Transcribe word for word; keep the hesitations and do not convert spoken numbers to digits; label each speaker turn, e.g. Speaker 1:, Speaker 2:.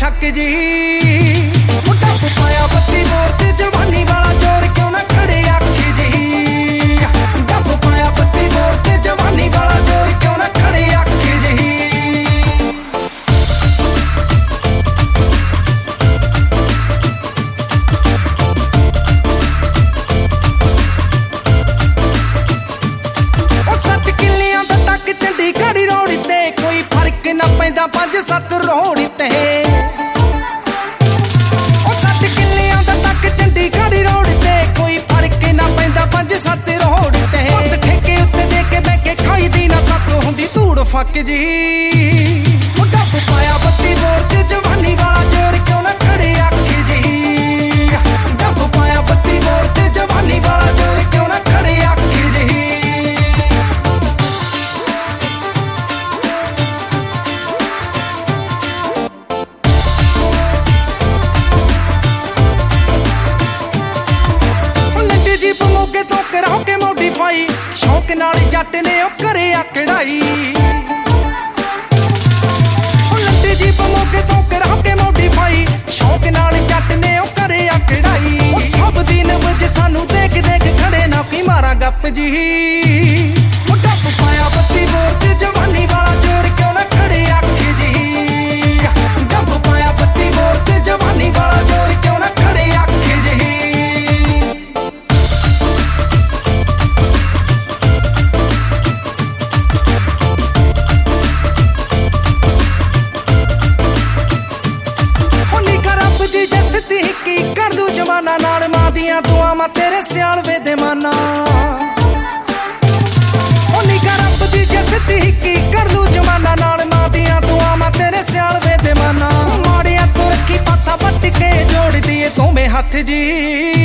Speaker 1: शक जी। डब पाया बत्ती बोर ते जवानी वाला जोर क्यों ना खड़े अख जी। डब पाया बत्ती बोर ते जवानी वाला जोर क्यों ना खड़े अख जी। ना पैंदा पंज सत्त रोड़ ते सत्त किलियां दा तक चंडीगढ़ रोड़ ते कोई फर्क ना पैंदा पंज सत्त रोड़ ते। बस ठेके उत्ते दे के बह के खाई दी ना सत्त हुंदी धूड़ फक जी। डब पाया बत्ती बोर ते जवानी वाला जोर क्यों ना खड़े अख जी। डब पाया बत्ती बोर ते जवानी वाला जोर क्यों ना खड़े अख जी। शौक नाल जट ने करे आकड़ाई लट्टी जी मौके तो करा के मॉडिफाई। शौक नाल जट ने करे आकड़ाई सब दिन वज सानू देख देख खड़े ना कोई मारा गप जी। डब पाया बत्ती बोर ते जवानी वाला जोर क्यों ना खड़े अख जी। डब पाया बत्ती बोर ते जवानी वाला जोर क्यों ना खड़े अख जी। कर दू जमाना नाल मां दियां दुआवां तेरे सियालवे दे माना। निगा रब दी जसती की कर दू जमाना नाल मां दियां दुआवां तेरे सियालवे दे माना। माड़िया तो रखी पासा वट के जोड़ दिए दोवें हथ जी।